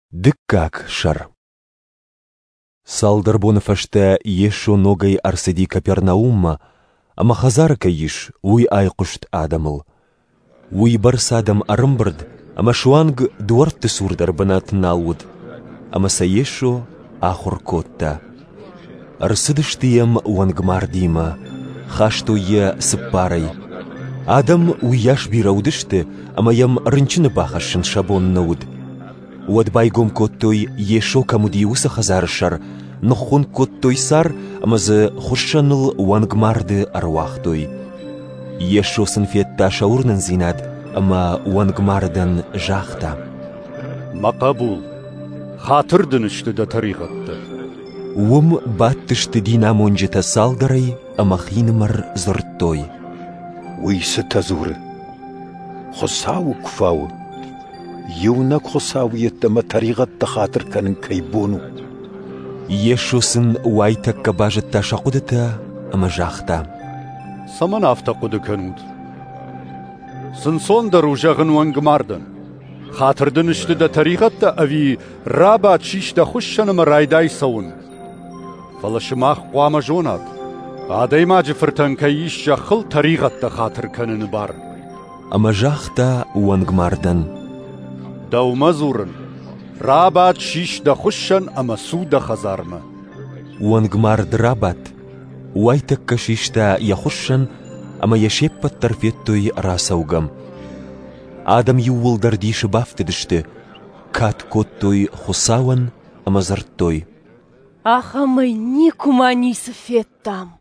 Дыккак шар. Салдар боныфашта ешо ногай арсыди Капернаумма, ама хазарка иш уй айқушт адамыл. Уй барс адам арымбырд, ама шуанг дуарты сурдар банатын алуд, ама са ешо ахур котта. Арсыдыштыям уангмардима, хашто е сыппарай. Адам уяш бираудышты, ама ям рынчыны бахашын шабон науд. Уад байгом коттой ешо камудиуса хазарышар, но хон коттой сар, ама за хушаныл уангмарды арвахтой. Ешо сынфетта шаурнын зинад, ама уангмардан жахта. Мақабул, хатырдын үшті да тарихатты. Уым баттышты динамонжета салдарай, ама хинымар зырттой. Уйсы тазуры, хосау кфау, юнак хосау еттама тарихатта хатыр канын кайбону. Ешо сын уайтакка бажетта шақудыта, ама жахта. Саман автақуды көнуд. Сын сондар ужағын уангмардан. Хатырдын үшті да тарихатта ави раба чишта хушшанымы райдай сауын. Фалашымақ қуама жонат. Адайма жифыртан кайиш жақыл тарихатта хатыр көніні бар. Ама жахта уангмардан. Даума зурын. Рабат шиш да хушшан ама су да хазарма. Уангмард рабат. Уайтакка шишта я хушшан, ама яшеппат тарфеттой расаугам. Адам ювылдар диші бафтыдышты. Кат коттой хусауан, ама зарттой. Ахамай никумани сфеттам.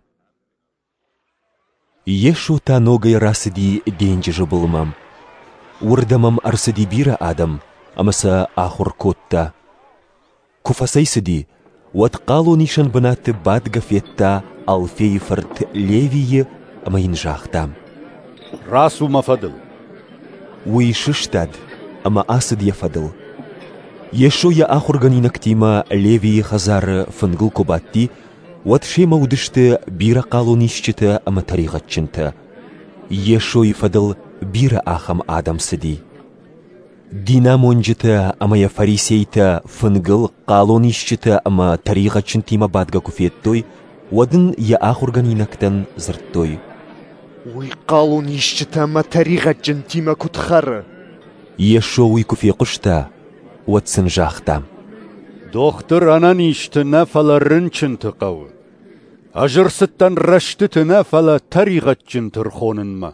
Ешо та ногай расыди денжі жыбылмам. Урдамам арсыди бира адам, амаса ахур котта. Куфасайсыди, уатқалу нишан банаты бадга фетта алфейфарт левие амаин жахта. Расу мафадыл. Уишыштад, ама асыд яфадыл. Ешо я ахурганинак тима левие хазары фынгыл кубатти, уат шема удышты бира қалу нишчыты ама тарихатчынты. Ешо ифадыл бира ахам адам сыди. Динамонжыты ама я фарисейта фынгыл қалу нишчыты ама тарихатчын тима бадга куфеттой, уадын я ахурганинактан зырттой. Уй қалу нишчыты ама тарихатчын тима кутхары. Ешо уй куфе кушта, уатсын жахта. Доқтыр анан ишті нафала рынчын тұқауы. Ажырсыттан рашты нафала тарихатчын тұрхонынма.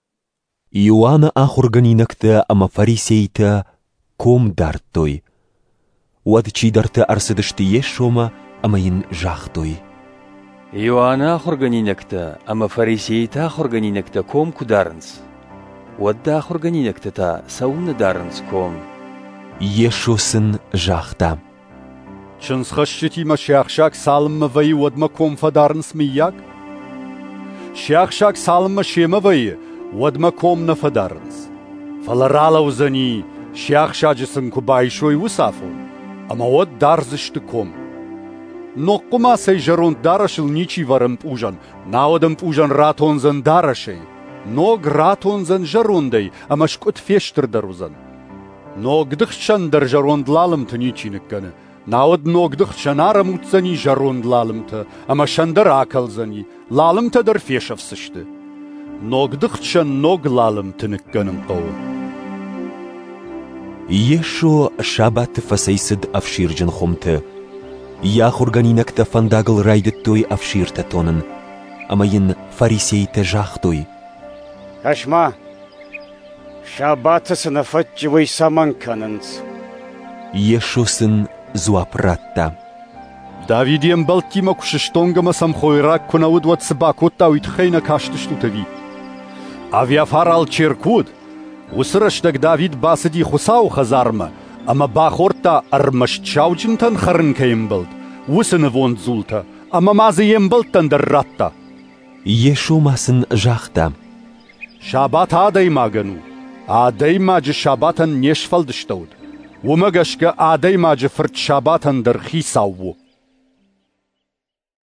Иоанна ахурганинакта ама фарисейта ком дарттой. Уад чидарты арсыдышты ешома амаин жахтой. Иоанна ахурганинакта ама фарисейта ахурганинакта ком кударынс. Уадда ахурганинакта та сауны дарынс ком. Ешо сын жахта. Чынсхашчытима шяхшак салыммы вайы уадма ком фадарынс мияк? Шяхшак салыммы шема вайы уадма ком на фадарынс. Фаларала узани шяхшаджысын кубайшой усафон, ама уад дарзышты ком. Ноққума сай жарон дарашыл ничи варым пужан, наодым пужан ратонзан дарашей. Ног ратонзан жарондай, ама шкут фештыр дарузан. Ногдықчан дар жарондлалымты ничиніккіні. Наод ногдықчан арамутзани жарондлалымты, ама шандар акалзани, лалымты дар фешавсышты. Ногдықчан ноглалымты ніккінім қауы. Ешо шабат фасайсыд авширджын хомты. Яхурганинакта фандагыл райдыттой авширта тонын, амайын фарисейта жахтой. Ашма, шабаты сынафатчывай саман канынс. Ешо сын зуапратта. Давидием балтима кушыштонгама самхойрак кунауд ват сыбакотта уйтхайна каштыштутави. Авиафарал черкуд, усырыштак Давид басыди хусау хазарма, ама бахорта армашчаучинтан харынкаем былд, усыны вон зулта, ама мазыем былттан дарратта. Ешо масын жахта. Шабат адаймагану, адаймаджы шабатан нешфалдыштауд. Умагашка адаймаджы фырт шабатан дар хисауу.